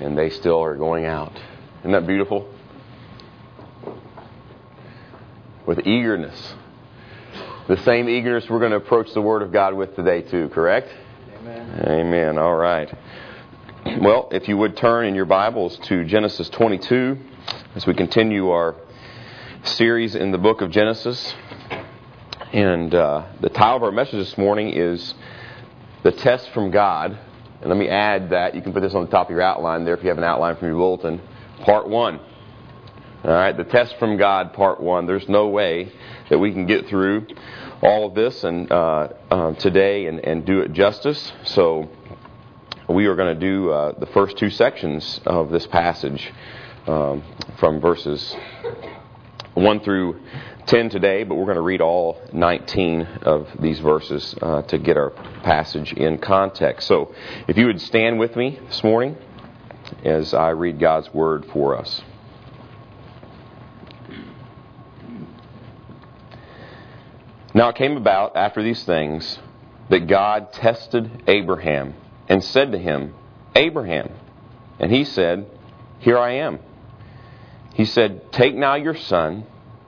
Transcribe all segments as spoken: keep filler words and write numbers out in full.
and they still are going out. Isn't that beautiful? With eagerness. The same eagerness we're going to approach the Word of God with today too, correct? Amen. Amen. All right. Well, if you would turn in your Bibles to Genesis twenty-two as we continue our series in the book of Genesis. And uh, the title of our message this morning is The Test from God. And let me add that, you can put this on the top of your outline there if you have an outline from your bulletin. Part one. All right, the test from God, part one. There's no way that we can get through all of this and uh, uh, today and, and do it justice. So we are going to do uh, the first two sections of this passage um, from verses one through ten today, but we're going to read all nineteen of these verses uh, to get our passage in context. So if you would stand with me this morning as I read God's Word for us. Now it came about after these things that God tested Abraham and said to him, Abraham. And he said, Here I am. He said, Take now your son,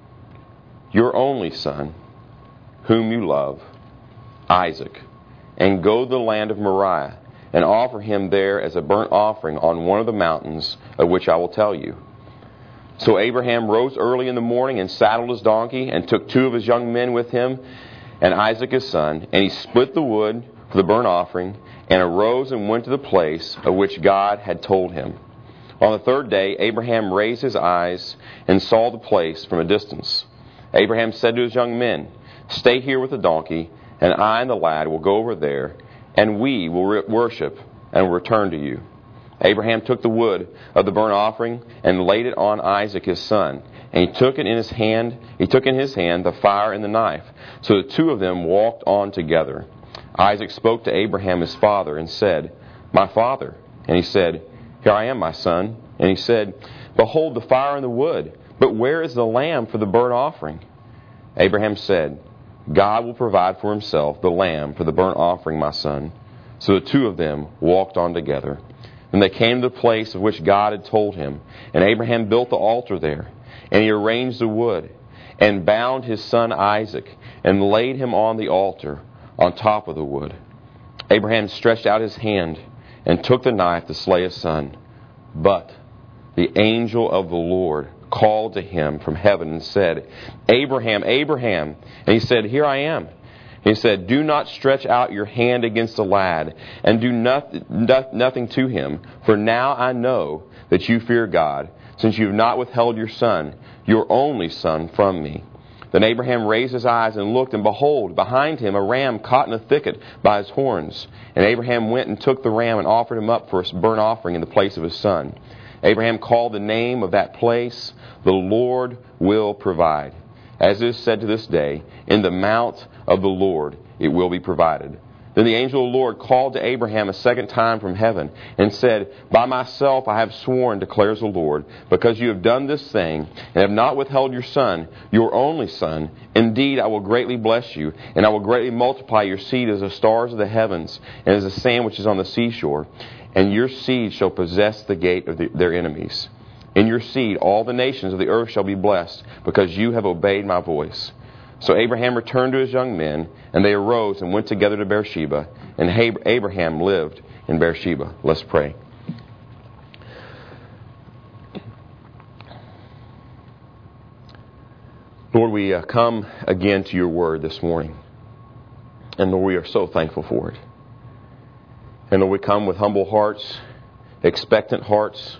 your only son, whom you love, Isaac, and go to the land of Moriah, and offer him there as a burnt offering on one of the mountains of which I will tell you. So Abraham rose early in the morning and saddled his donkey, and took two of his young men with him, and Isaac his son, and he split the wood for the burnt offering, and arose and went to the place of which God had told him. On the third day Abraham raised his eyes and saw the place from a distance. Abraham said to his young men, Stay here with the donkey, and I and the lad will go over there, and we will re- worship and will return to you. Abraham took the wood of the burnt offering and laid it on Isaac his son, and he took it in his hand. He took in his hand the fire and the knife. So the two of them walked on together. Isaac spoke to Abraham his father and said, My father. And he said, Here I am, my son. And he said, Behold the fire and the wood, but where is the lamb for the burnt offering? Abraham said, God will provide for himself the lamb for the burnt offering, my son. So the two of them walked on together. And they came to the place of which God had told him. And Abraham built the altar there. And he arranged the wood, and bound his son Isaac, and laid him on the altar on top of the wood. Abraham stretched out his hand, and took the knife to slay his son. But the angel of the Lord called to him from heaven and said, Abraham, Abraham. And he said, Here I am. He said, Do not stretch out your hand against the lad, and do nothing, nothing to him. For now I know that you fear God, since you have not withheld your son, your only son, from me. Then Abraham raised his eyes and looked, and behold, behind him a ram caught in a thicket by his horns. And Abraham went and took the ram and offered him up for a burnt offering in the place of his son. Abraham called the name of that place, The Lord Will Provide. As it is said to this day, In the mount of the Lord it will be provided. Then the angel of the Lord called to Abraham a second time from heaven, and said, By myself I have sworn, declares the Lord, because you have done this thing, and have not withheld your son, your only son. Indeed, I will greatly bless you, and I will greatly multiply your seed as the stars of the heavens, and as the sand which is on the seashore. And your seed shall possess the gate of the, their enemies. In your seed all the nations of the earth shall be blessed, because you have obeyed my voice. So Abraham returned to his young men, and they arose and went together to Beersheba, and Abraham lived in Beersheba. Let's pray. Lord, we uh, come again to your word this morning, and Lord, we are so thankful for it. And Lord, we come with humble hearts, expectant hearts,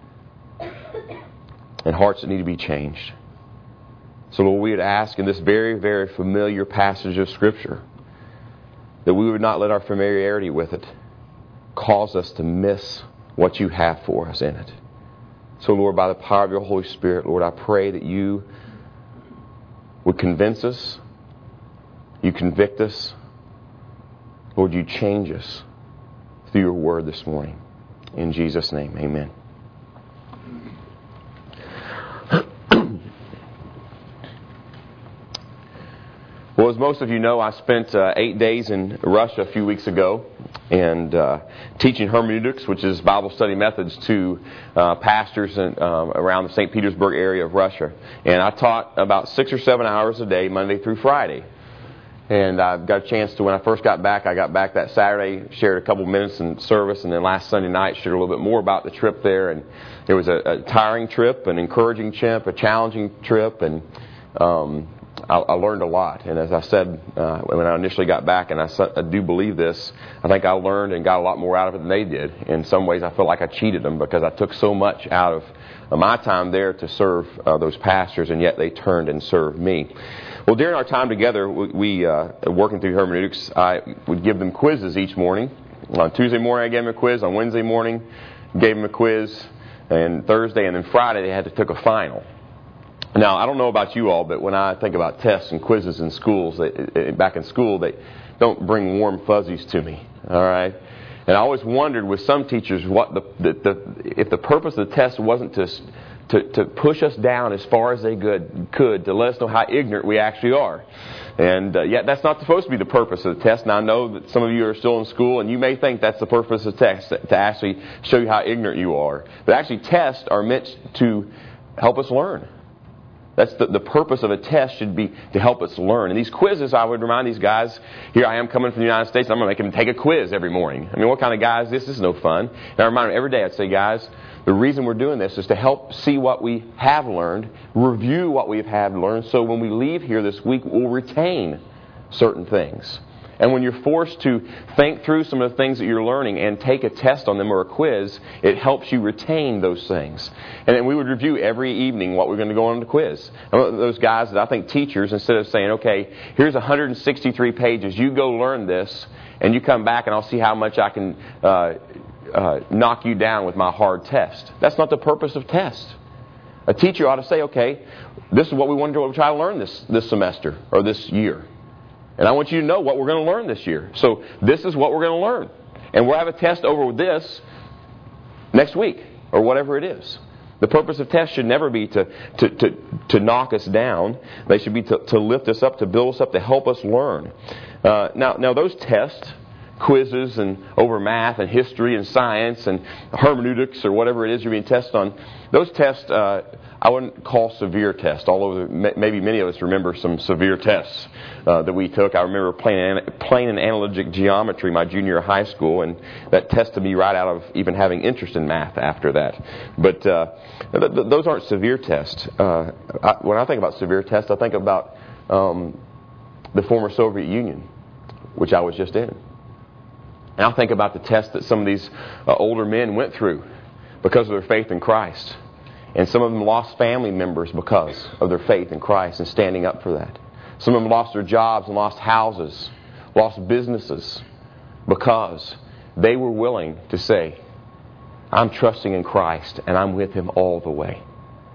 and hearts that need to be changed. So Lord, we would ask in this very, very familiar passage of Scripture that we would not let our familiarity with it cause us to miss what you have for us in it. So Lord, by the power of your Holy Spirit, Lord, I pray that you would convince us, you convict us, Lord, you change us through your word this morning. In Jesus' name, amen. Well, as most of you know, I spent uh, eight days in Russia a few weeks ago and uh, teaching hermeneutics, which is Bible study methods, to uh, pastors in, um, around the Saint Petersburg area of Russia. And I taught about six or seven hours a day, Monday through Friday. And I got a chance to, when I first got back, I got back that Saturday, shared a couple minutes in service, and then last Sunday night shared a little bit more about the trip there. And it was a, a tiring trip, an encouraging trip, a challenging trip, and um, I, I learned a lot. And as I said uh, when I initially got back, and I, I do believe this, I think I learned and got a lot more out of it than they did. In some ways, I feel like I cheated them because I took so much out of my time there to serve uh, those pastors, and yet they turned and served me. Well, during our time together, we, we uh, working through hermeneutics, I would give them quizzes each morning. On Tuesday morning, I gave them a quiz. On Wednesday morning, gave them a quiz. And Thursday and then Friday, they had to take a final. Now, I don't know about you all, but when I think about tests and quizzes in schools, they, back in school, they don't bring warm fuzzies to me. All right? And I always wondered with some teachers what the, the, the if the purpose of the test wasn't to to, to push us down as far as they could, could to let us know how ignorant we actually are. And uh, yet that's not supposed to be the purpose of the test. And I know that some of you are still in school, and you may think that's the purpose of the test, to actually show you how ignorant you are. But actually, tests are meant to help us learn. That's the, the purpose of a test should be to help us learn. And these quizzes, I would remind these guys, here I am coming from the United States, and I'm going to make them take a quiz every morning. I mean, what kind of guy is this? This is no fun. And I remind them every day, I'd say, guys, the reason we're doing this is to help see what we have learned, review what we've had learned, so when we leave here this week, we'll retain certain things. And when you're forced to think through some of the things that you're learning and take a test on them or a quiz, it helps you retain those things. And then we would review every evening what we're going to go on the quiz. And those guys that I think teachers, instead of saying, okay, here's one hundred sixty-three pages, you go learn this, and you come back and I'll see how much I can uh, uh, knock you down with my hard test. That's not the purpose of tests. A teacher ought to say, okay, this is what we want to try to learn this, this semester or this year. And I want you to know what we're going to learn this year. So this is what we're going to learn. And we'll have a test over this next week or whatever it is. The purpose of tests should never be to, to, to, to knock us down. They should be to, to lift us up, to build us up, to help us learn. Uh, now, now those tests, quizzes and over math and history and science and hermeneutics or whatever it is you're being tested on, those tests uh, I wouldn't call severe tests, although maybe many of us remember some severe tests uh, that we took. I remember plain, plain and analytic geometry my junior year of high school, and that tested me right out of even having interest in math after that. But uh, th- th- those aren't severe tests. Uh, I, when I think about severe tests, I think about um, the former Soviet Union, which I was just in. And I think about the test that some of these uh, older men went through because of their faith in Christ. And some of them lost family members because of their faith in Christ and standing up for that. Some of them lost their jobs and lost houses, lost businesses because they were willing to say, I'm trusting in Christ and I'm with Him all the way.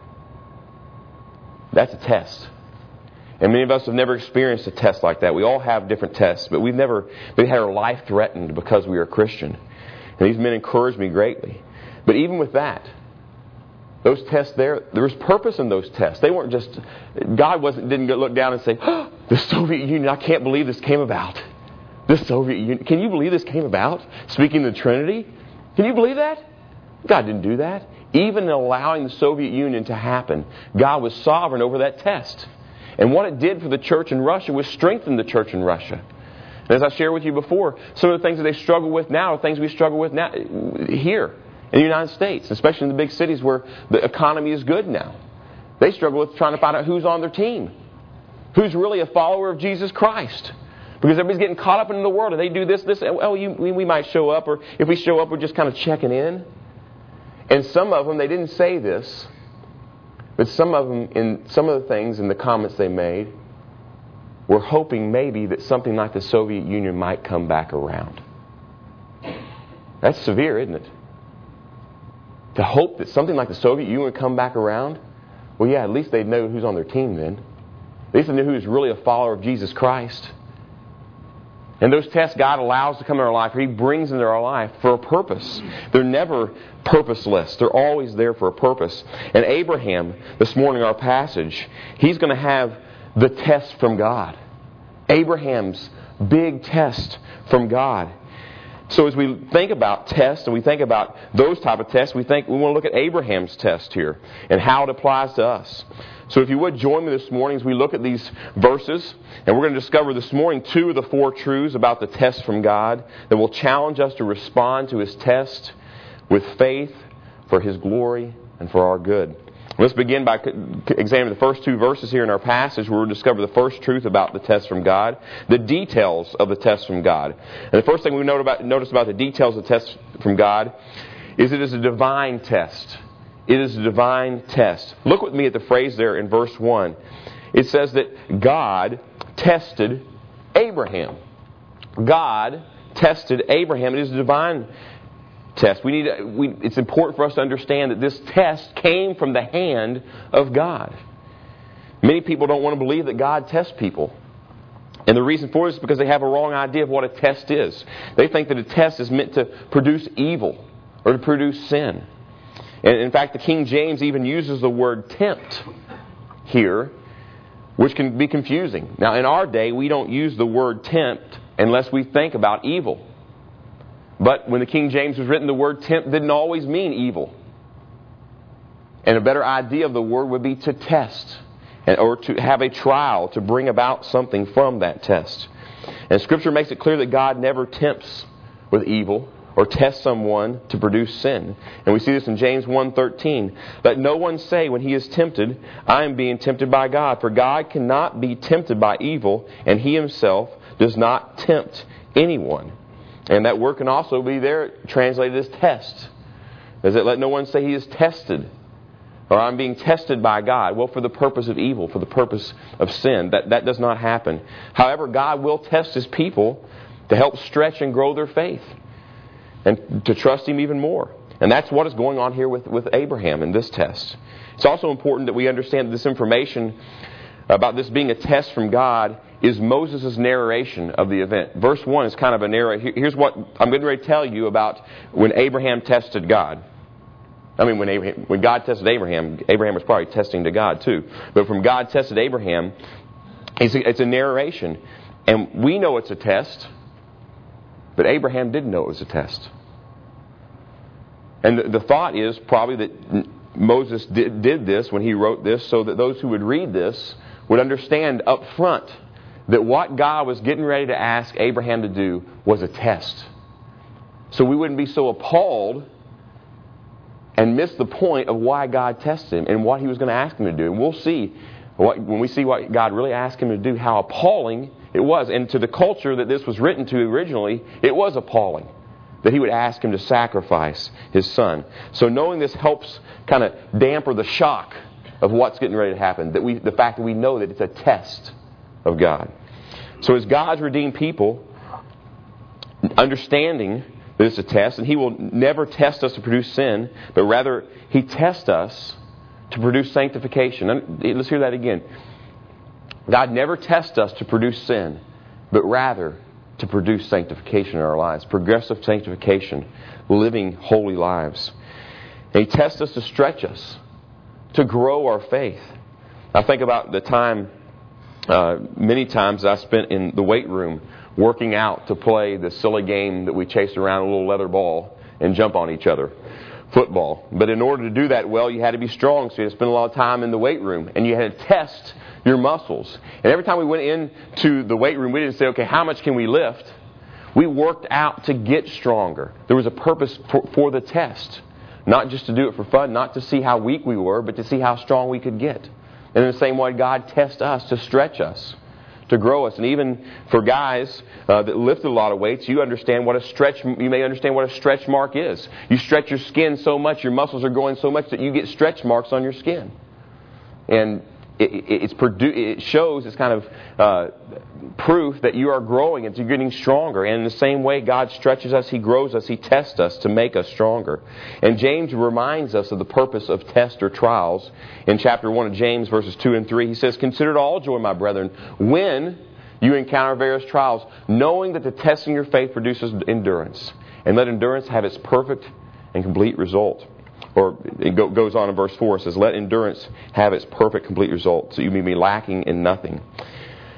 That's a test. And many of us have never experienced a test like that. We all have different tests, but we've never we've had our life threatened because we are a Christian. And these men encouraged me greatly. But even with that, those tests there, there was purpose in those tests. They weren't just, God wasn't didn't look down and say, oh, the Soviet Union, I can't believe this came about. The Soviet Union, can you believe this came about? Speaking of the Trinity, can you believe that? God didn't do that. Even in allowing the Soviet Union to happen, God was sovereign over that test. And what it did for the church in Russia was strengthen the church in Russia. And as I shared with you before, some of the things that they struggle with now are things we struggle with now here in the United States, especially in the big cities where the economy is good now. They struggle with trying to find out who's on their team, who's really a follower of Jesus Christ. Because everybody's getting caught up in the world. And they do this, this, oh, you, we might show up, or if we show up, we're just kind of checking in. And some of them, they didn't say this, but some of them, in some of the things in the comments they made, were hoping maybe that something like the Soviet Union might come back around. That's severe, isn't it? To hope that something like the Soviet Union would come back around? Well, yeah, at least they'd know who's on their team then. At least they knew who's really a follower of Jesus Christ. And those tests God allows to come in our life, or He brings into our life for a purpose. They're never purposeless. They're always there for a purpose. And Abraham, this morning, our passage, he's going to have the test from God. Abraham's big test from God. So as we think about tests and we think about those type of tests, we think we want to look at Abraham's test here and how it applies to us. So if you would join me this morning as we look at these verses, and we're going to discover this morning two of the four truths about the test from God that will challenge us to respond to His test with faith for His glory and for our good. Let's begin by examining the first two verses here in our passage where we'll discover the first truth about the test from God, the details of the test from God. And the first thing we note about, notice about the details of the test from God is it is a divine test. It is a divine test. Look with me at the phrase there in verse one. It says that God tested Abraham. God tested Abraham. It is a divine test. Test. We need. We, it's important for us to understand that this test came from the hand of God. Many people don't want to believe that God tests people. And the reason for it is because they have a wrong idea of what a test is. They think that a test is meant to produce evil or to produce sin. And in fact, the King James even uses the word tempt here, which can be confusing. Now, in our day, we don't use the word tempt unless we think about evil. But when the King James was written, the word tempt didn't always mean evil. And a better idea of the word would be to test, or to have a trial, to bring about something from that test. And Scripture makes it clear that God never tempts with evil or tests someone to produce sin. And we see this in James one thirteen. Let no one say when he is tempted, I am being tempted by God. For God cannot be tempted by evil, and He Himself does not tempt anyone. And that word can also be there translated as test. Does it let no one say he is tested? Or I'm being tested by God. Well, for the purpose of evil, for the purpose of sin. That, that does not happen. However, God will test His people to help stretch and grow their faith. And to trust Him even more. And that's what is going on here with, with Abraham in this test. It's also important that we understand that this information about this being a test from God is Moses' narration of the event. Verse one is kind of a narration. Here's what I'm getting ready to tell you about when Abraham tested God. I mean, when Abraham, when God tested Abraham, Abraham was probably testing to God too. But from God tested Abraham, it's a, it's a narration. And we know it's a test, but Abraham didn't know it was a test. And the, the thought is probably that Moses did, did this when he wrote this so that those who would read this would understand up front that what God was getting ready to ask Abraham to do was a test. So we wouldn't be so appalled and miss the point of why God tested him and what He was going to ask him to do. And we'll see, what, when we see what God really asked him to do, how appalling it was. And to the culture that this was written to originally, it was appalling that He would ask him to sacrifice his son. So knowing this helps kind of damper the shock of what's getting ready to happen. That we, the fact that we know that it's a test of God. So as God's redeemed people, understanding that it's a test, and He will never test us to produce sin, but rather He tests us to produce sanctification. Let's hear that again. God never tests us to produce sin, but rather to produce sanctification in our lives. Progressive sanctification, living holy lives. And He tests us to stretch us, to grow our faith. I think about the time Uh, many times I spent in the weight room working out to play the silly game that we chase around a little leather ball and jump on each other, football. But in order to do that well, you had to be strong, so you had to spend a lot of time in the weight room, and you had to test your muscles. And every time we went into the weight room, we didn't say, okay, how much can we lift? We worked out to get stronger. There was a purpose for, for the test, not just to do it for fun, not to see how weak we were, but to see how strong we could get. And in the same way, God tests us to stretch us, to grow us. And even for guys uh, that lift a lot of weights, you understand what a stretch. You may understand what a stretch mark is. You stretch your skin so much, your muscles are going so much that you get stretch marks on your skin. And it, it, it's produ- it shows, it's kind of uh, proof that you are growing and you're getting stronger. And in the same way, God stretches us, He grows us, He tests us to make us stronger. And James reminds us of the purpose of tests or trials. In chapter one of James, verses two and three, he says, "Consider it all joy, my brethren, when you encounter various trials, knowing that the testing of your faith produces endurance. And let endurance have its perfect and complete result." Or it goes on in verse four, it says, "Let endurance have its perfect, complete result, so you may be lacking in nothing."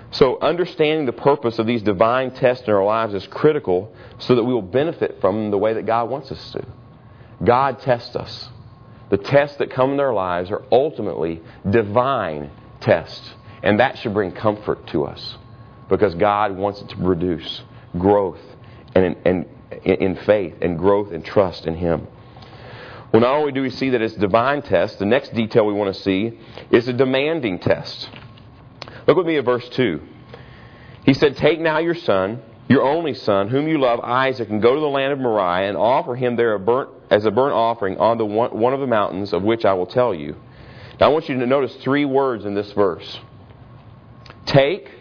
So understanding the purpose of these divine tests in our lives is critical so that we will benefit from them the way that God wants us to. God tests us. The tests that come in our lives are ultimately divine tests. And that should bring comfort to us because God wants it to produce growth and, and, in faith and growth and trust in Him. Well, not only do we see that it's a divine test, the next detail we want to see is a demanding test. Look with me at verse two. He said, "Take now your son, your only son, whom you love, Isaac, and go to the land of Moriah and offer him there a burnt, as a burnt offering on the one, one of the mountains of which I will tell you." Now I want you to notice three words in this verse. Take,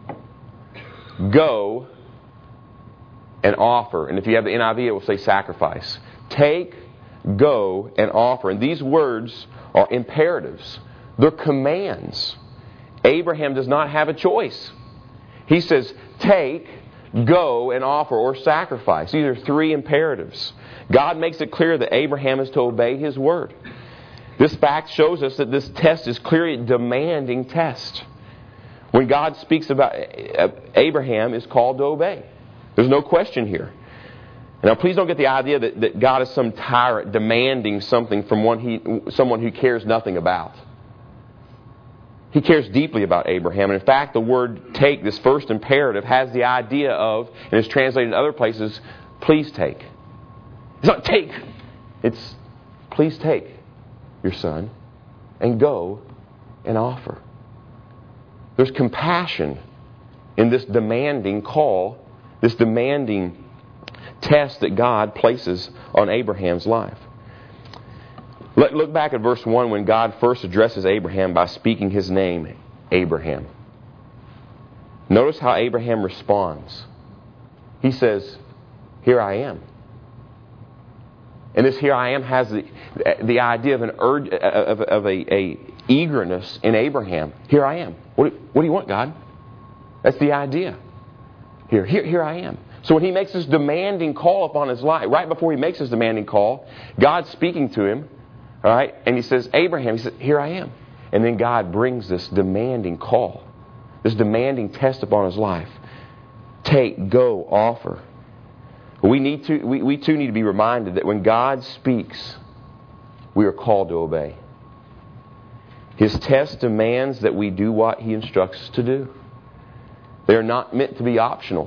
go, and offer. And if you have the N I V, it will say sacrifice. Take, go, and offer. And these words are imperatives. They're commands. Abraham does not have a choice. He says, take, go, and offer, or sacrifice. These are three imperatives. God makes it clear that Abraham is to obey His word. This fact shows us that this test is clearly a demanding test. When God speaks about Abraham is called to obey. There's no question here. Now, please don't get the idea that, that God is some tyrant demanding something from one he, someone who cares nothing about. He cares deeply about Abraham. And in fact, the word take, this first imperative, has the idea of, and is translated in other places, please take. It's not take. It's please take your son and go and offer. There's compassion in this demanding call, this demanding test that God places on Abraham's life. Let, look back at verse one when God first addresses Abraham by speaking his name, Abraham. Notice how Abraham responds. He says, "Here I am." And this "here I am" has the, the idea of an urge, of, of a, a eagerness in Abraham. Here I am. What, what do you want, God? That's the idea. Here, here, here I am. So when he makes this demanding call upon his life, right before he makes this demanding call, God's speaking to him, all right, and he says, Abraham, he says, "Here I am." And then God brings this demanding call, this demanding test upon his life. Take, go, offer. We need to. We, we too need to be reminded that when God speaks, we are called to obey. His test demands that we do what He instructs us to do. They are not meant to be optional.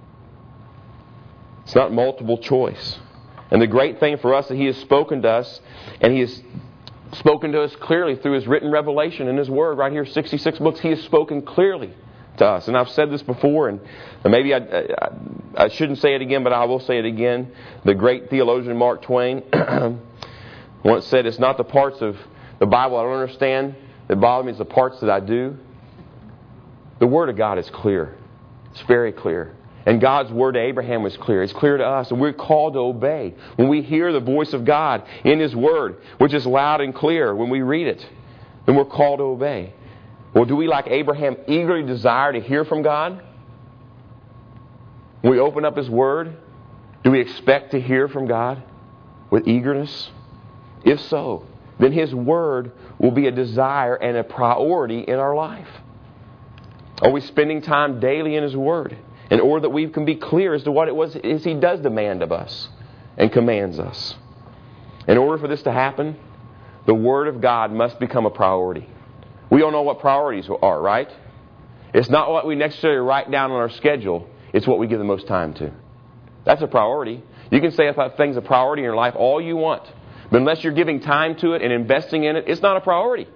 It's not multiple choice. And the great thing for us is that He has spoken to us, and He has spoken to us clearly through His written revelation in His Word. Right here, sixty-six books, He has spoken clearly to us. And I've said this before, and maybe I, I, I shouldn't say it again, but I will say it again. The great theologian Mark Twain once said, "It's not the parts of the Bible I don't understand that bother me, it's the parts that I do." The Word of God is clear. It's very clear. And God's word to Abraham was clear. It's clear to us, and we're called to obey. When we hear the voice of God in His Word, which is loud and clear when we read it, then we're called to obey. Well, do we, like Abraham, eagerly desire to hear from God? When we open up His Word, do we expect to hear from God with eagerness? If so, then His Word will be a desire and a priority in our life. Are we spending time daily in His Word in order that we can be clear as to what it was is He does demand of us and commands us? In order for this to happen, the Word of God must become a priority. We all know what priorities are, right? It's not what we necessarily write down on our schedule. It's what we give the most time to. That's a priority. You can say if that thing's a priority in your life all you want. But unless you're giving time to it and investing in it, it's not a priority.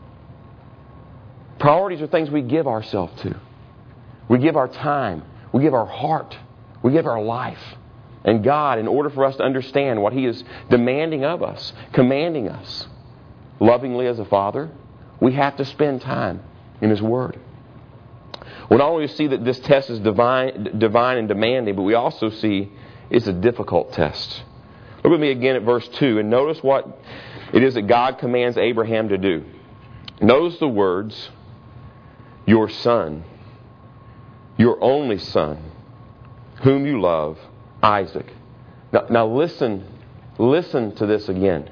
Priorities are things we give ourselves to. We give our time. We give our heart. We give our life. And God, in order for us to understand what He is demanding of us, commanding us, lovingly as a Father, we have to spend time in His Word. We not only see that this test is divine, divine and demanding, but we also see it's a difficult test. Look with me again at verse two and notice what it is that God commands Abraham to do. Notice the words, "Your son, your only son, whom you love, Isaac." Now, now listen, listen to this again.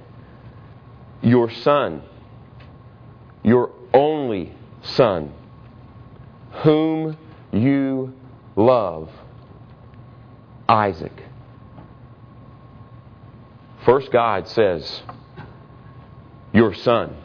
Your son, your only son, whom you love, Isaac. First, God says, your son.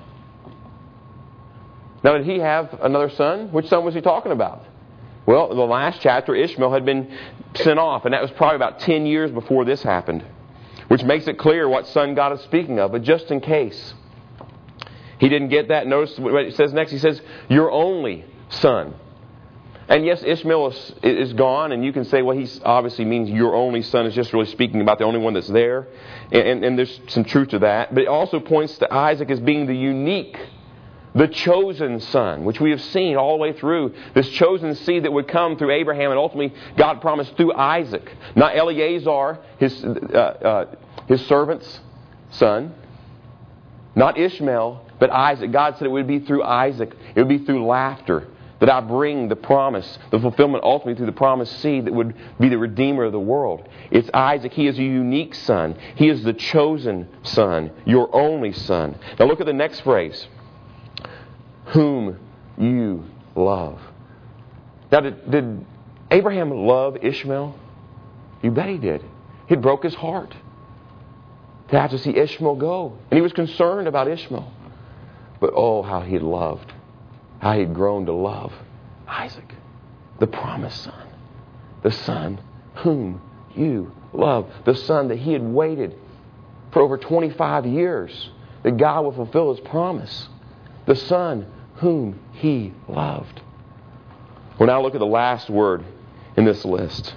Now, did he have another son? Which son was he talking about? Well, in the last chapter, Ishmael had been sent off, and that was probably about ten years before this happened, which makes it clear what son God is speaking of. But just in case he didn't get that, notice what it says next. He says, your only son. And yes, Ishmael is, is gone, and you can say, well, he obviously means your only son is just really speaking about the only one that's there. And, and, and there's some truth to that. But it also points to Isaac as being the unique, the chosen son, which we have seen all the way through. This chosen seed that would come through Abraham, and ultimately God promised through Isaac. Not Eleazar, his, uh, uh, his servant's son. Not Ishmael, but Isaac. God said it would be through Isaac. It would be through laughter that I bring the promise, the fulfillment ultimately through the promised seed that would be the Redeemer of the world. It's Isaac. He is a unique son. He is the chosen son, your only son. Now look at the next phrase. Whom you love. Now did, did Abraham love Ishmael? You bet he did. It broke his heart to have to see Ishmael go. And he was concerned about Ishmael. But oh, how he loved. How he'd grown to love Isaac, the promised son, the son whom you love, the son that he had waited for over twenty-five years that God would fulfill His promise, the son whom he loved. Well, now look at the last word in this list.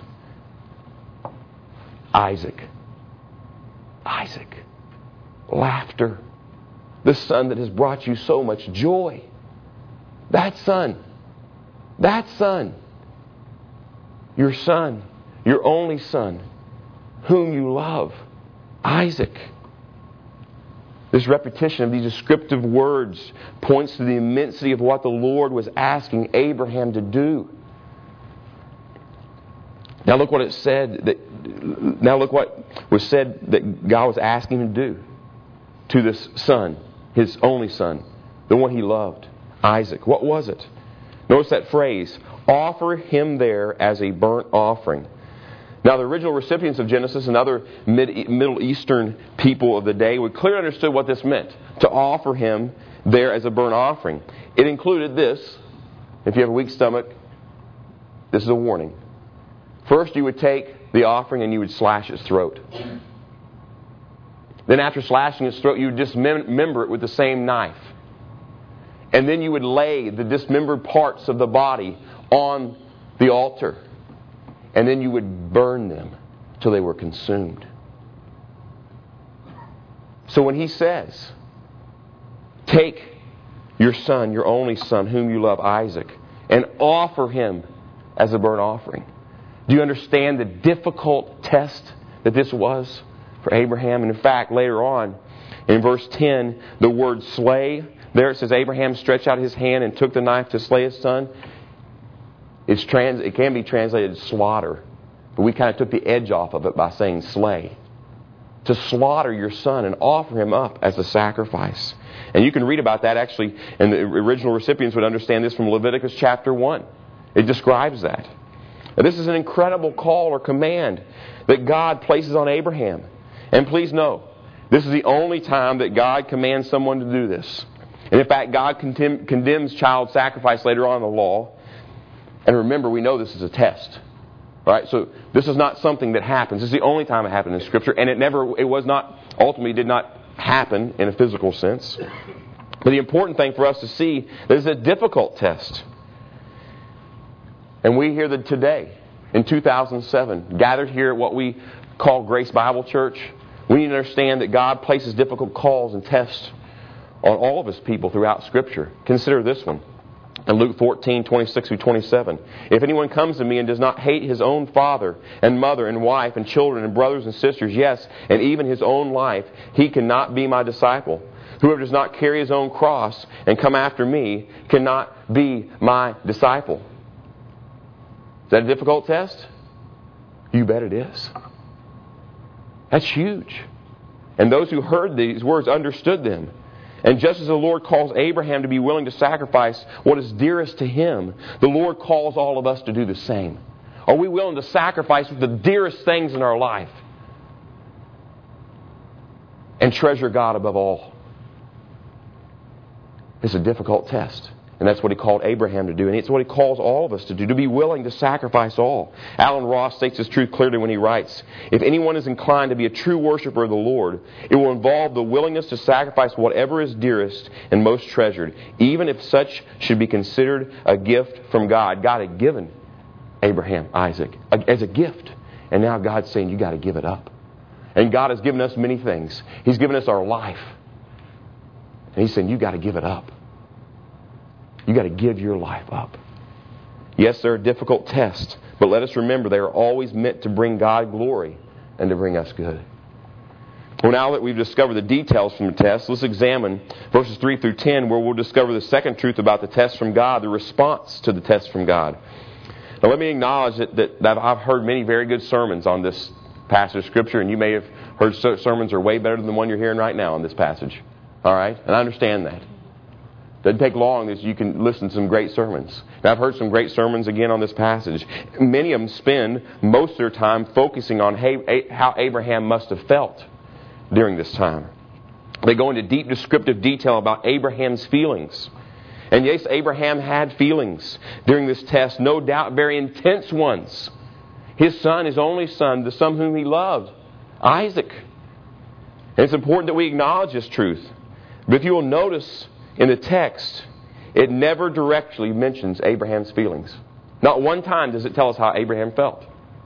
Isaac. Isaac. Laughter. The son that has brought you so much joy. That son, that son, your son, your only son, whom you love, Isaac. This repetition of these descriptive words points to the immensity of what the Lord was asking Abraham to do. Now look what it said. That, now look what was said that God was asking him to do to this son, his only son, the one he loved. Isaac. What was it? Notice that phrase, offer him there as a burnt offering. Now the original recipients of Genesis and other Mid- Middle Eastern people of the day would clearly understood what this meant, to offer him there as a burnt offering. It included this. If you have a weak stomach, this is a warning. First you would take the offering and you would slash its throat. Then after slashing its throat, you would dismember it with the same knife. And then you would lay the dismembered parts of the body on the altar. And then you would burn them till they were consumed. So when he says, take your son, your only son, whom you love, Isaac, and offer him as a burnt offering. Do you understand the difficult test that this was for Abraham? And in fact, later on, in verse ten, the word slay, there it says, Abraham stretched out his hand and took the knife to slay his son. It's trans, it can be translated slaughter. But we kind of took the edge off of it by saying slay. To slaughter your son and offer him up as a sacrifice. And you can read about that actually, and the original recipients would understand this from Leviticus chapter one. It describes that. Now, this is an incredible call or command that God places on Abraham. And please know, this is the only time that God commands someone to do this. And in fact, God condemn, condemns child sacrifice later on in the law. And remember, we know this is a test. Right? So this is not something that happens. This is the only time it happened in Scripture. And it never, it was not, ultimately did not happen in a physical sense. But the important thing for us to see, that it's a difficult test. And we here that today, in two thousand seven, gathered here at what we call Grace Bible Church, we need to understand that God places difficult calls and tests on all of His people throughout Scripture. Consider this one. In Luke fourteen, twenty-six through twenty-seven. If anyone comes to me and does not hate his own father and mother and wife and children and brothers and sisters, yes, and even his own life, he cannot be my disciple. Whoever does not carry his own cross and come after me cannot be my disciple. Is that a difficult test? You bet it is. That's huge. And those who heard these words understood them. And just as the Lord calls Abraham to be willing to sacrifice what is dearest to him, the Lord calls all of us to do the same. Are we willing to sacrifice the dearest things in our life and treasure God above all? It's a difficult test. And that's what He called Abraham to do. And it's what He calls all of us to do, to be willing to sacrifice all. Alan Ross states this truth clearly when he writes, if anyone is inclined to be a true worshiper of the Lord, it will involve the willingness to sacrifice whatever is dearest and most treasured, even if such should be considered a gift from God. God had given Abraham Isaac as a gift. And now God's saying, you got to give it up. And God has given us many things. He's given us our life. And He's saying, you got to give it up. You got to give your life up. Yes, they're a difficult test, but let us remember they are always meant to bring God glory and to bring us good. Well, now that we've discovered the details from the test, let's examine verses three through ten, where we'll discover the second truth about the test from God, the response to the test from God. Now, let me acknowledge that, that, that I've heard many very good sermons on this passage of Scripture, and you may have heard sermons that are way better than the one you're hearing right now on this passage. All right? And I understand that. Doesn't take long as you can listen to some great sermons. Now, I've heard some great sermons again on this passage. Many of them spend most of their time focusing on how Abraham must have felt during this time. They go into deep descriptive detail about Abraham's feelings. And yes, Abraham had feelings during this test, no doubt very intense ones. His son, his only son, the son whom he loved, Isaac. And it's important that we acknowledge this truth. But if you will notice, in the text, it never directly mentions Abraham's feelings. Not one time does it tell us how Abraham felt.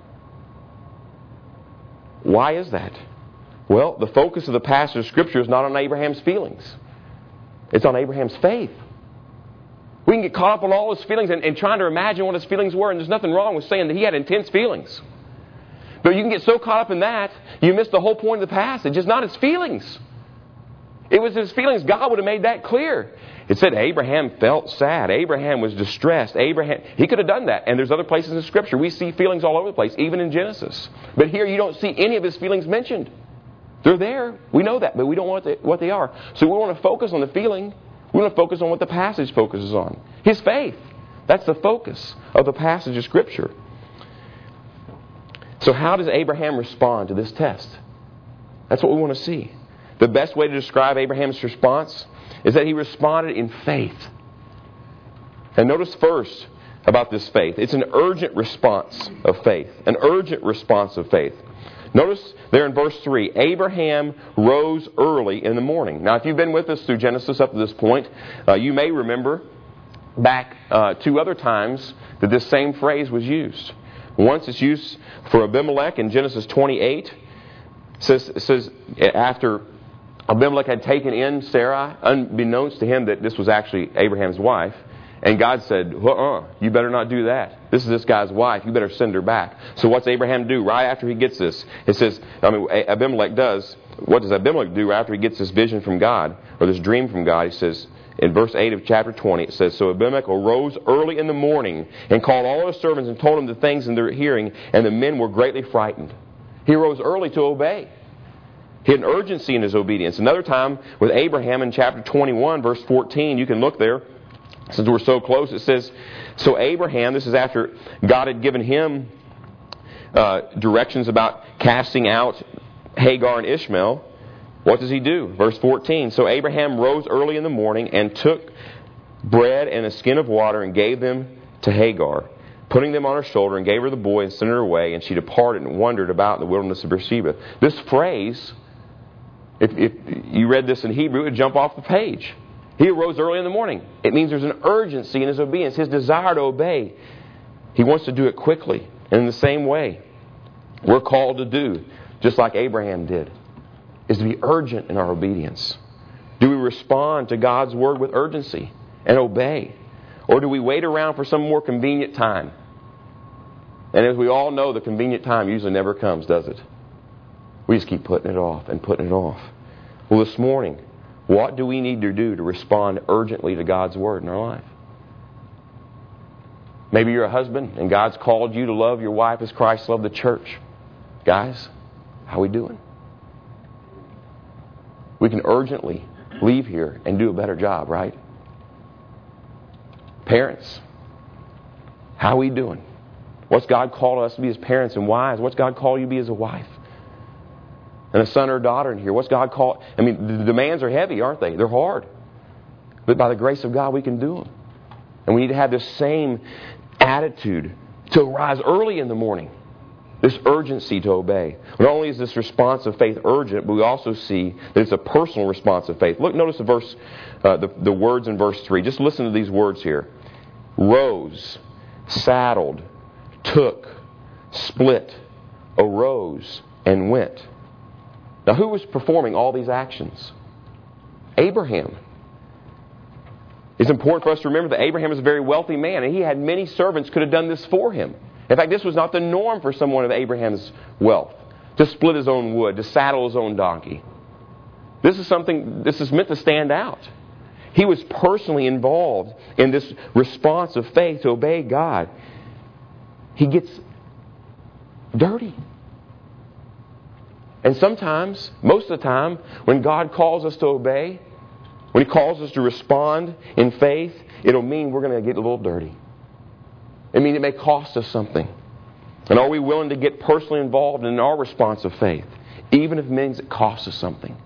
Why is that? Well, the focus of the passage of Scripture is not on Abraham's feelings. It's on Abraham's faith. We can get caught up on all his feelings and, and trying to imagine what his feelings were, and there's nothing wrong with saying that he had intense feelings. But you can get so caught up in that, you miss the whole point of the passage. It's not his feelings. It was his feelings. God would have made that clear. It said Abraham felt sad. Abraham was distressed. Abraham, he could have done that. And there's other places in Scripture. We see feelings all over the place, even in Genesis. But here you don't see any of his feelings mentioned. They're there. We know that, but we don't know what they are. So we want to focus on the feeling. We want to focus on what the passage focuses on. His faith. That's the focus of the passage of Scripture. So how does Abraham respond to this test? That's what we want to see. The best way to describe Abraham's response is that he responded in faith. And notice first about this faith. It's an urgent response of faith. An urgent response of faith. Notice there in verse three, Abraham rose early in the morning. Now, if you've been with us through Genesis up to this point, uh, you may remember back uh, two other times that this same phrase was used. Once it's used for Abimelech in Genesis twenty-eight. It says, it says after Abimelech had taken in Sarai, unbeknownst to him that this was actually Abraham's wife. And God said, uh-uh, you better not do that. This is this guy's wife. You better send her back. So what's Abraham do right after he gets this? It says, I mean, Abimelech does. What does Abimelech do after he gets this vision from God, or this dream from God? He says, in verse eight of chapter twenty, it says, so Abimelech arose early in the morning and called all his servants and told them the things in their hearing, and the men were greatly frightened. He arose early to obey. He had an urgency in his obedience. Another time with Abraham in chapter twenty-one, verse fourteen, you can look there. Since we're so close, it says, so Abraham, this is after God had given him uh, directions about casting out Hagar and Ishmael. What does he do? Verse fourteen, so Abraham rose early in the morning and took bread and a skin of water and gave them to Hagar, putting them on her shoulder, and gave her the boy and sent her away, and she departed and wandered about in the wilderness of Beersheba. This phrase, if, if you read this in Hebrew, it would jump off the page. He arose early in the morning. It means there's an urgency in his obedience, his desire to obey. He wants to do it quickly. And in the same way, we're called to do, just like Abraham did, is to be urgent in our obedience. Do we respond to God's word with urgency and obey? Or do we wait around for some more convenient time? And as we all know, the convenient time usually never comes, does it? We just keep putting it off and putting it off. Well, this morning, what do we need to do to respond urgently to God's word in our life? Maybe you're a husband and God's called you to love your wife as Christ loved the church. Guys, how are we doing? We can urgently leave here and do a better job, right? Parents, how are we doing? What's God called us to be as parents and wives? What's God called you to be as a wife? And a son or daughter in here. What's God called? I mean, the demands are heavy, aren't they? They're hard. But by the grace of God, we can do them. And we need to have this same attitude to rise early in the morning. This urgency to obey. Not only is this response of faith urgent, but we also see that it's a personal response of faith. Look, notice the verse, uh, the, the words in verse three. Just listen to these words here. Rose, saddled, took, split, arose, and went. Now, who was performing all these actions? Abraham. It's important for us to remember that Abraham was a very wealthy man, and he had many servants could have done this for him. In fact, this was not the norm for someone of Abraham's wealth, to split his own wood, to saddle his own donkey. This is something, this is meant to stand out. He was personally involved in this response of faith to obey God. He gets dirty. And sometimes, most of the time, when God calls us to obey, when He calls us to respond in faith, it'll mean we're going to get a little dirty. It means it may cost us something. And are we willing to get personally involved in our response of faith, even if it means it costs us something?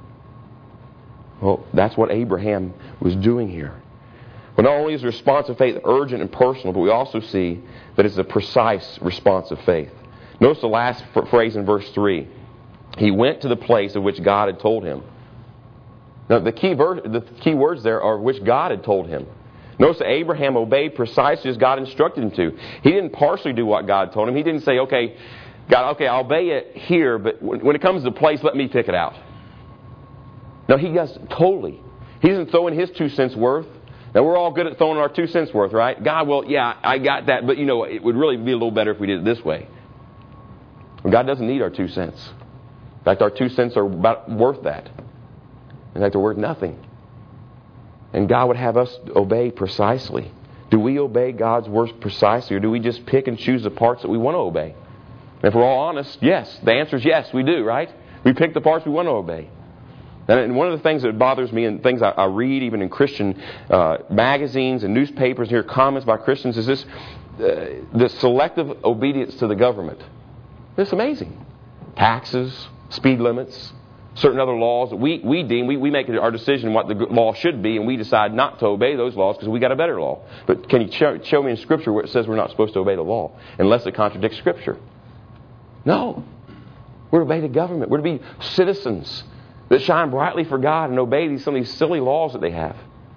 Well, that's what Abraham was doing here. But not only is the response of faith urgent and personal, but we also see that it's a precise response of faith. Notice the last phrase in verse three. He went to the place of which God had told him. Now, the key, ver- the key words there are which God had told him. Notice that Abraham obeyed precisely as God instructed him to. He didn't partially do what God told him. He didn't say, okay, God, okay, I'll obey it here, but when it comes to the place, let me pick it out. No, he does totally. He doesn't throw in his two cents worth. Now, we're all good at throwing our two cents worth, right? God, well, yeah, I got that, but you know, it would really be a little better if we did it this way. God doesn't need our two cents. In fact, our two cents are about worth that. In fact, they're worth nothing. And God would have us obey precisely. Do we obey God's words precisely, or do we just pick and choose the parts that we want to obey? And if we're all honest, yes. The answer is yes, we do, right? We pick the parts we want to obey. And one of the things that bothers me, and things I, I read even in Christian uh, magazines and newspapers, and hear comments by Christians, is this uh, the selective obedience to the government. It's amazing. Taxes, speed limits, certain other laws that we, we deem, we, we make our decision what the law should be, and we decide not to obey those laws because we got a better law. But can you show, show me in Scripture where it says we're not supposed to obey the law unless it contradicts Scripture? No. We're to obey the government. We're to be citizens that shine brightly for God and obey these, some of these silly laws that they have.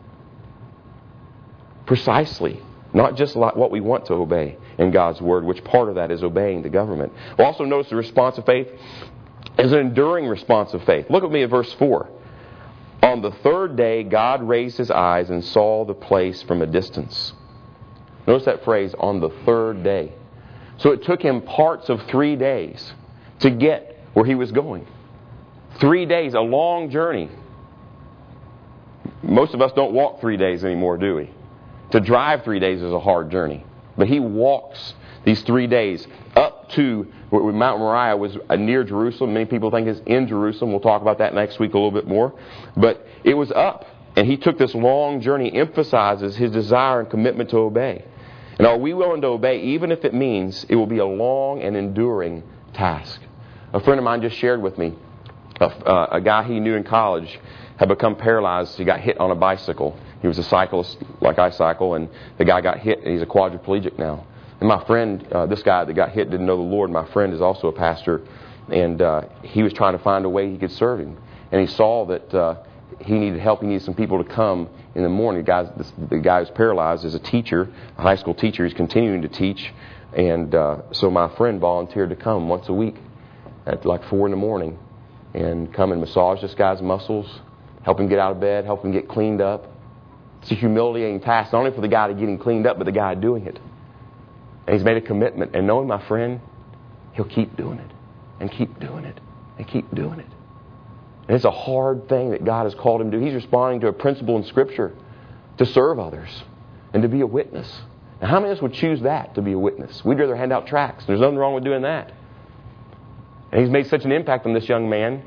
Precisely. Not just like what we want to obey in God's Word, which part of that is obeying the government. We'll also notice the response of faith is an enduring response of faith. Look at me at verse four. On the third day, God raised His eyes and saw the place from a distance. Notice that phrase, on the third day. So it took Him parts of three days to get where He was going. Three days, a long journey. Most of us don't walk three days anymore, do we? To drive three days is a hard journey. But He walks these three days up to where Mount Moriah was near Jerusalem. Many people think it's in Jerusalem. We'll talk about that next week a little bit more. But it was up. And He took this long journey, emphasizes His desire and commitment to obey. And are we willing to obey even if it means it will be a long and enduring task? A friend of mine just shared with me, a, uh, a guy he knew in college had become paralyzed. He got hit on a bicycle. He was a cyclist like I cycle, and the guy got hit, and he's a quadriplegic now. And my friend, uh, this guy that got hit didn't know the Lord. My friend is also a pastor, and uh, he was trying to find a way he could serve Him. And he saw that uh, he needed help. He needed some people to come in the morning. The guy, this, the guy who's paralyzed is a teacher, a high school teacher. He's continuing to teach. And uh, so my friend volunteered to come once a week at like four in the morning and come and massage this guy's muscles, help him get out of bed, help him get cleaned up. It's a humiliating task, not only for the guy to get him cleaned up, but the guy doing it. And he's made a commitment. And knowing my friend, he'll keep doing it, and keep doing it, and keep doing it. And it's a hard thing that God has called him to do. He's responding to a principle in Scripture to serve others and to be a witness. Now, how many of us would choose that, to be a witness? We'd rather hand out tracts. There's nothing wrong with doing that. And He's made such an impact on this young man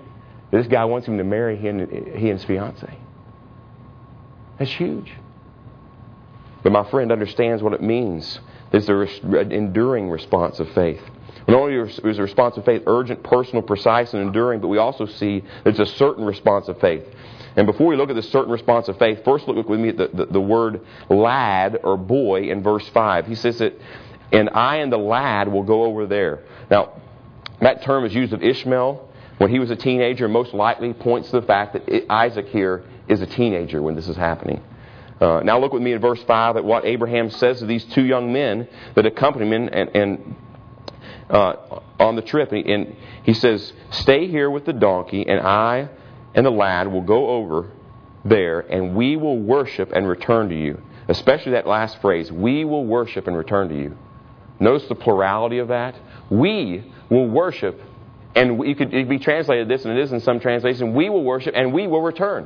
This guy wants him to marry he and, he and his fiancée. That's huge. But my friend understands what it means. It's an enduring response of faith. Not only is a response of faith urgent, personal, precise, and enduring, but we also see that it's a certain response of faith. And before we look at this certain response of faith, first look with me at the, the, the word lad or boy in verse five. He says that, and I and the lad will go over there. Now, that term is used of Ishmael when he was a teenager, and most likely points to the fact that it, Isaac here is a teenager when this is happening. Uh, now look with me in verse five at what Abraham says to these two young men that accompany him and, and uh, on the trip. And he, and he says, stay here with the donkey, and I and the lad will go over there, and we will worship and return to you. Especially that last phrase, we will worship and return to you. Notice the plurality of that. We will worship, and you could, it could be translated this, and it is in some translations, we will worship and we will return.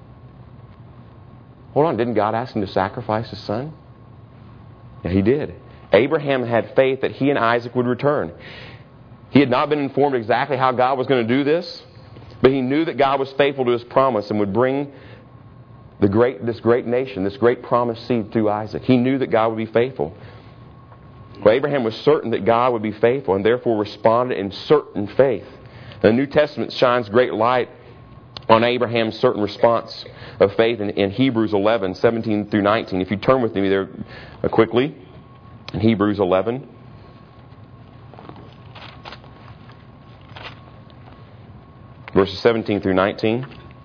Hold on, didn't God ask him to sacrifice his son? Yeah, he did. Abraham had faith that he and Isaac would return. He had not been informed exactly how God was going to do this, but he knew that God was faithful to his promise and would bring the great, this great nation, this great promised seed through Isaac. He knew that God would be faithful. Well, Abraham was certain that God would be faithful and therefore responded in certain faith. The New Testament shines great light on Abraham's certain response of faith in, in Hebrews eleven, seventeen through nineteen. If you turn with me there quickly, in Hebrews eleven. Verses seventeen through nineteen.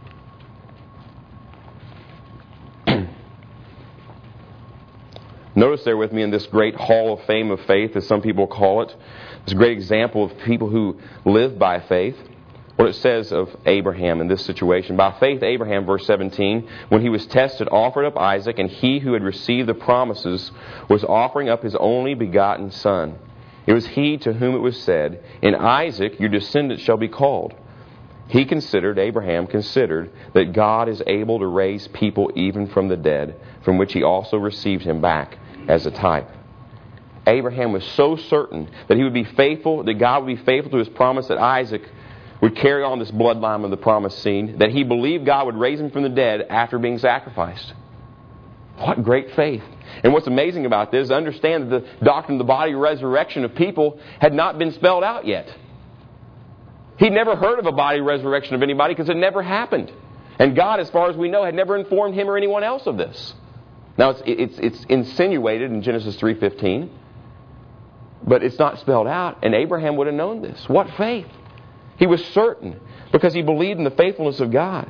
Notice there with me in this great hall of fame of faith, as some people call it, this great example of people who live by faith, what it says of Abraham in this situation. By faith, Abraham, verse seventeen, when he was tested, offered up Isaac, and he who had received the promises was offering up his only begotten son. It was he to whom it was said, in Isaac your descendants shall be called. He considered, Abraham considered, that God is able to raise people even from the dead, from which he also received him back as a type. Abraham was so certain that he would be faithful, that God would be faithful to his promise that Isaac would carry on this bloodline of the promised seed, that he believed God would raise him from the dead after being sacrificed. What great faith. And what's amazing about this is understand that the doctrine of the body resurrection of people had not been spelled out yet. He'd never heard of a body resurrection of anybody because it never happened. And God, as far as we know, had never informed him or anyone else of this. Now, it's, it's, it's insinuated in Genesis three fifteen, but it's not spelled out, and Abraham would have known this. What faith! He was certain because he believed in the faithfulness of God.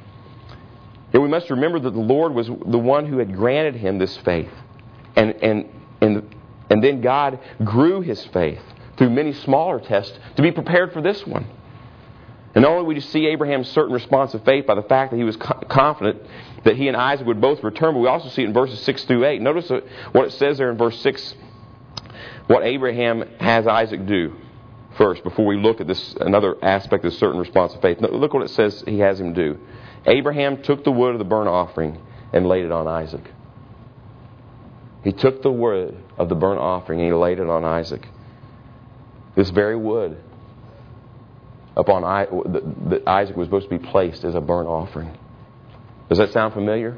And we must remember that the Lord was the one who had granted him this faith. And, and, and, and then God grew his faith through many smaller tests to be prepared for this one. And not only do we see Abraham's certain response of faith by the fact that he was confident that he and Isaac would both return, but we also see it in verses six through eight. Notice what it says there in verse six, what Abraham has Isaac do first, before we look at this another aspect of certain response of faith. Look what it says he has him do. Abraham took the wood of the burnt offering and laid it on Isaac. He took the wood of the burnt offering and he laid it on Isaac. This very wood upon that Isaac was supposed to be placed as a burnt offering. Does that sound familiar?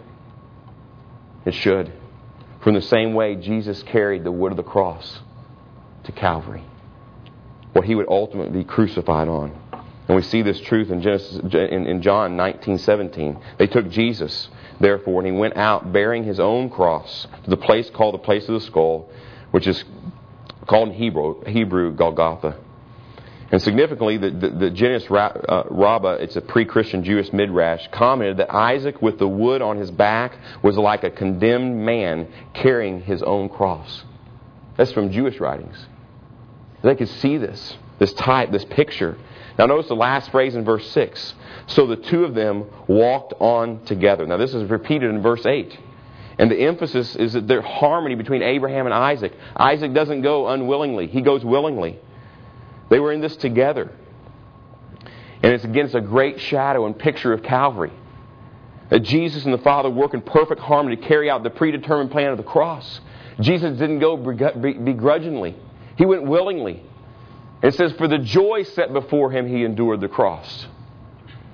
It should. From the same way Jesus carried the wood of the cross to Calvary, what he would ultimately be crucified on. And we see this truth in Genesis in, in John nineteen seventeen. They took Jesus, therefore, and he went out bearing his own cross to the place called the place of the skull, which is called in Hebrew, Hebrew Golgotha. And significantly, the, the, the Genesis uh, Rabbah, it's a pre-Christian Jewish midrash, commented that Isaac with the wood on his back was like a condemned man carrying his own cross. That's from Jewish writings. They could see this, this type, this picture. Now notice the last phrase in verse six. So the two of them walked on together. Now this is repeated in verse eight. And the emphasis is that there's harmony between Abraham and Isaac. Isaac doesn't go unwillingly. He goes willingly. They were in this together. And it's against a great shadow and picture of Calvary. That Jesus and the Father work in perfect harmony to carry out the predetermined plan of the cross. Jesus didn't go begrudgingly. He went willingly. It says, for the joy set before him, he endured the cross.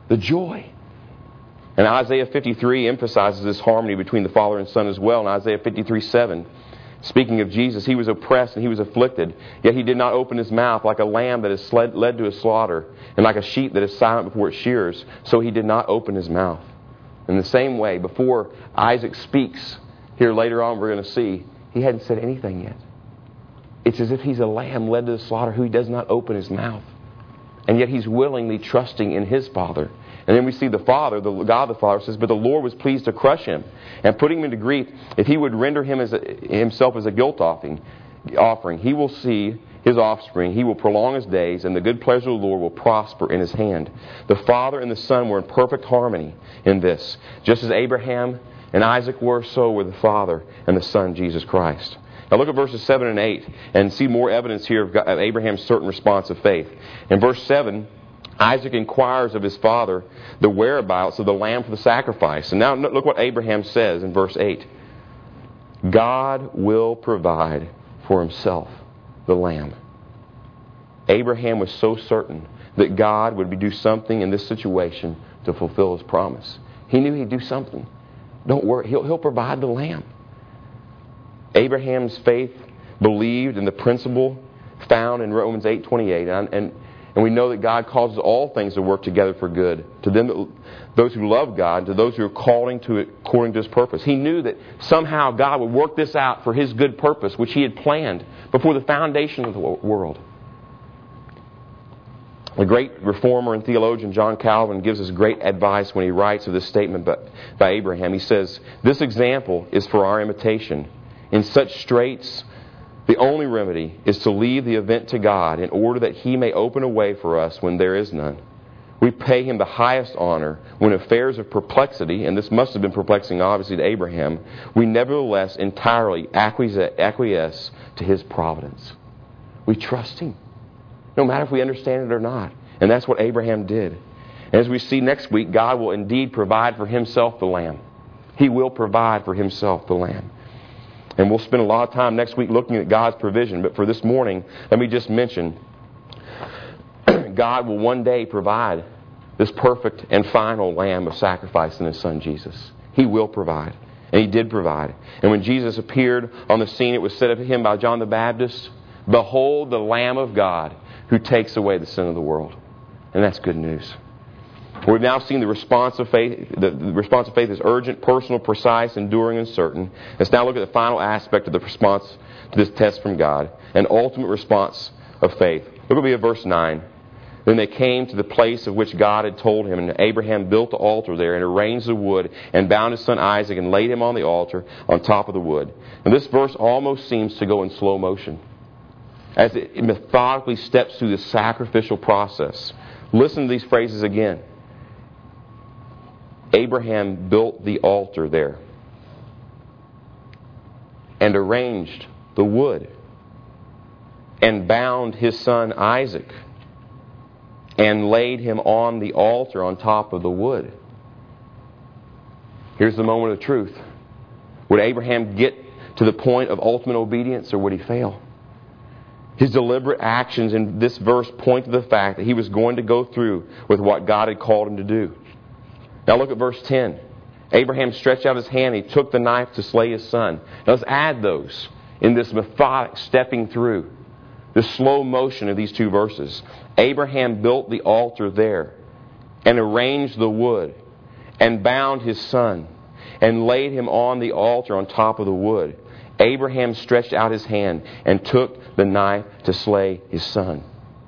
The joy. And Isaiah fifty-three emphasizes this harmony between the Father and Son as well. In Isaiah fifty-three seven, speaking of Jesus, He was oppressed and He was afflicted, yet He did not open His mouth. Like a lamb that is led to a slaughter, and like a sheep that is silent before its shearers, so He did not open His mouth. In the same way, before Isaac speaks, here later on we're going to see, he hadn't said anything yet. It's as if he's a lamb led to the slaughter who does not open his mouth. And yet he's willingly trusting in his Father. And then we see the Father, the God the Father says, but the Lord was pleased to crush him and put him into grief. If he would render him as a, himself as a guilt offering, offering, he will see his offspring. He will prolong his days, and the good pleasure of the Lord will prosper in his hand. The Father and the Son were in perfect harmony in this. Just as Abraham and Isaac were, so were the Father and the Son, Jesus Christ. Now look at verses seven and eight and see more evidence here of, God, of Abraham's certain response of faith. In verse seven, Isaac inquires of his father the whereabouts of the lamb for the sacrifice. And now look what Abraham says in verse eight. God will provide for himself the lamb. Abraham was so certain that God would do something in this situation to fulfill His promise. He knew He'd do something. Don't worry, He'll, he'll provide the lamb. Abraham's faith believed in the principle found in Romans eight twenty-eight, and, and and we know that God causes all things to work together for good to them, that, those who love God, to those who are called to it according to His purpose. He knew that somehow God would work this out for His good purpose, which He had planned before the foundation of the world. The great reformer and theologian John Calvin gives us great advice when he writes of this statement by, by Abraham. He says, "This example is for our imitation. In such straits, the only remedy is to leave the event to God in order that He may open a way for us when there is none. We pay Him the highest honor when affairs of perplexity," and this must have been perplexing obviously to Abraham, "we nevertheless entirely acquiesce to His providence." We trust Him, no matter if we understand it or not. And that's what Abraham did. And as we see next week, God will indeed provide for Himself the lamb. He will provide for Himself the lamb. And we'll spend a lot of time next week looking at God's provision. But for this morning, let me just mention, God will one day provide this perfect and final lamb of sacrifice in His Son Jesus. He will provide. And He did provide. And when Jesus appeared on the scene, it was said of Him by John the Baptist, "Behold the Lamb of God who takes away the sin of the world." And that's good news. We've now seen the response of faith. The, the response of faith is urgent, personal, precise, enduring, and certain. Let's now look at the final aspect of the response to this test from God, an ultimate response of faith. Look at verse nine. "Then they came to the place of which God had told him, and Abraham built the altar there and arranged the wood and bound his son Isaac and laid him on the altar on top of the wood." And this verse almost seems to go in slow motion as it methodically steps through the sacrificial process. Listen to these phrases again. Abraham built the altar there and arranged the wood and bound his son Isaac and laid him on the altar on top of the wood. Here's the moment of truth. Would Abraham get to the point of ultimate obedience, or would he fail? His deliberate actions in this verse point to the fact that he was going to go through with what God had called him to do. Now look at verse ten. Abraham stretched out his hand and he took the knife to slay his son. Now let's add those in this methodic stepping through, the slow motion of these two verses. Abraham built the altar there and arranged the wood and bound his son and laid him on the altar on top of the wood. Abraham stretched out his hand and took the knife to slay his son.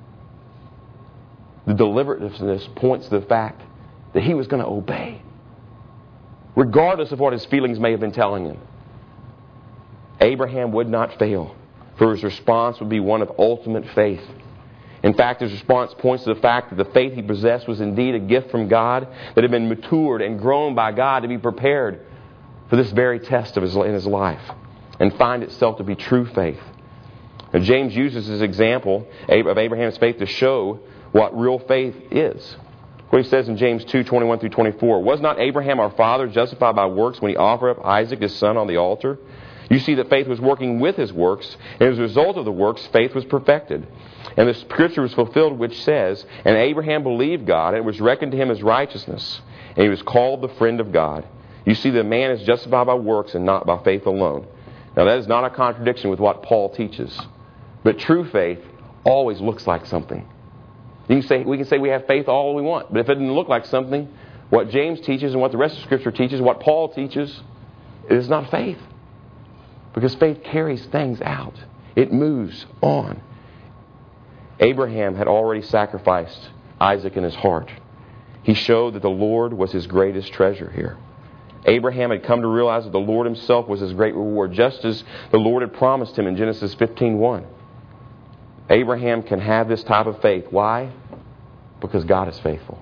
The deliberateness points to the fact that he was going to obey, regardless of what his feelings may have been telling him. Abraham would not fail, for his response would be one of ultimate faith. In fact, his response points to the fact that the faith he possessed was indeed a gift from God that had been matured and grown by God to be prepared for this very test of his, in his life, and find itself to be true faith. Now, James uses his example of Abraham's faith to show what real faith is. What he says in James two, twenty-one through twenty-four, "Was not Abraham our father justified by works when he offered up Isaac his son on the altar? You see that faith was working with his works, and as a result of the works, faith was perfected. And the scripture was fulfilled which says, "And Abraham believed God, and it was reckoned to him as righteousness, and he was called the friend of God." You see that man is justified by works and not by faith alone. Now that is not a contradiction with what Paul teaches. But true faith always looks like something. You can say, we can say we have faith all we want, but if it didn't look like something, what James teaches and what the rest of Scripture teaches, what Paul teaches, it is not faith. Because faith carries things out. It moves on. Abraham had already sacrificed Isaac in his heart. He showed that the Lord was his greatest treasure here. Abraham had come to realize that the Lord himself was his great reward, just as the Lord had promised him in Genesis fifteen one. Abraham can have this type of faith. Why? Because God is faithful.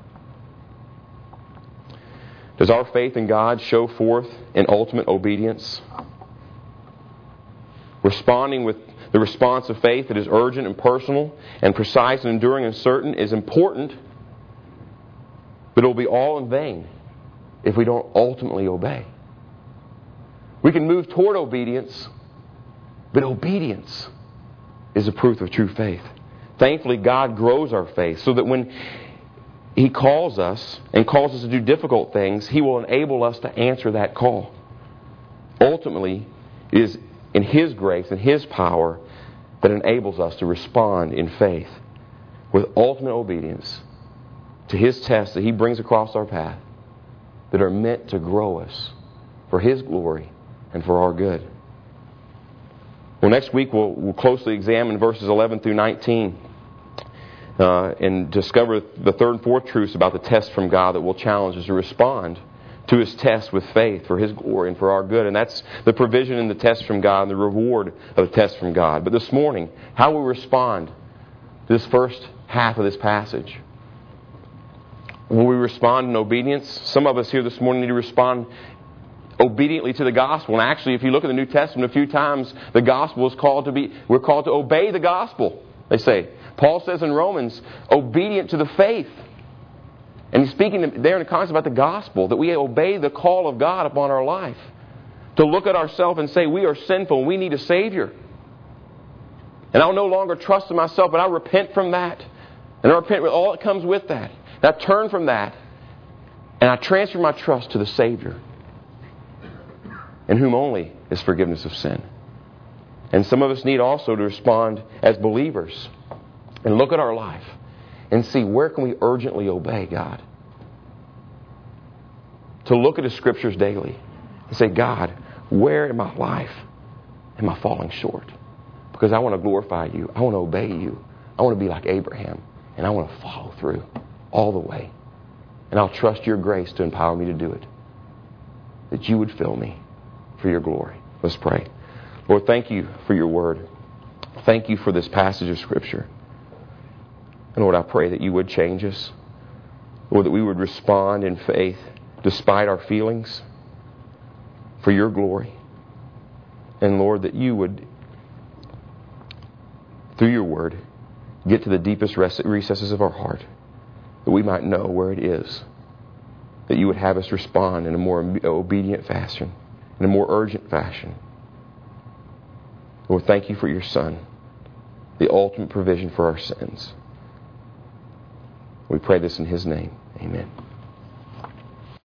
Does our faith in God show forth in ultimate obedience? Responding with the response of faith that is urgent and personal and precise and enduring and certain is important, but it will be all in vain if we don't ultimately obey. We can move toward obedience, but obedience is a proof of true faith. Thankfully, God grows our faith so that when He calls us and calls us to do difficult things, He will enable us to answer that call. Ultimately, it is in His grace and His power that enables us to respond in faith with ultimate obedience to His tests that He brings across our path that are meant to grow us for His glory and for our good. Well, next week we'll, we'll closely examine verses eleven through nineteen uh, and discover the third and fourth truths about the test from God that will challenge us to respond to His test with faith for His glory and for our good. And that's the provision in the test from God and the reward of the test from God. But this morning, how we respond to this first half of this passage. Will we respond in obedience? Some of us here this morning need to respond obediently to the gospel. And actually, if you look at the New Testament a few times, the gospel is called to be, we're called to obey the gospel, they say. Paul says in Romans, obedient to the faith. And he's speaking there in the context about the gospel, that we obey the call of God upon our life. To look at ourselves and say, we are sinful and we need a Savior. And I'll no longer trust in myself, but I repent from that. And I repent with all that comes with that. And I turn from that. And I transfer my trust to the Savior, in whom only is forgiveness of sin. And some of us need also to respond as believers and look at our life and see where can we urgently obey God. To look at the Scriptures daily and say, God, where in my life am I falling short? Because I want to glorify You. I want to obey You. I want to be like Abraham. And I want to follow through all the way. And I'll trust Your grace to empower me to do it. That You would fill me for Your glory. Let's pray. Lord, thank You for Your word. Thank You for this passage of Scripture. And Lord, I pray that You would change us. Lord, that we would respond in faith despite our feelings for Your glory. And Lord, that You would, through Your word, get to the deepest recesses of our heart, that we might know where it is that You would have us respond in a more obedient fashion, in a more urgent fashion. Lord, thank You for Your Son, the ultimate provision for our sins. We pray this in His name. Amen.